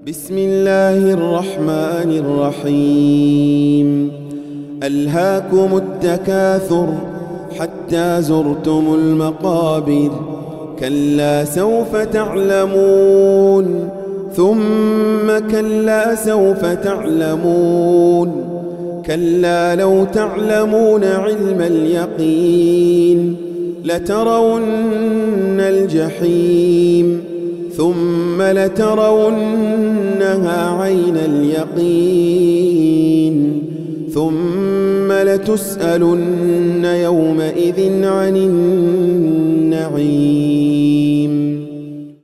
بسم الله الرحمن الرحيم. ألهاكم التكاثر حتى زرتم المقابر، كلا سوف تعلمون ثم كلا سوف تعلمون، كلا لو تعلمون علم اليقين لترون الجحيم ثم لترونها عين اليقين ثم لتسألن يومئذ عن النعيم.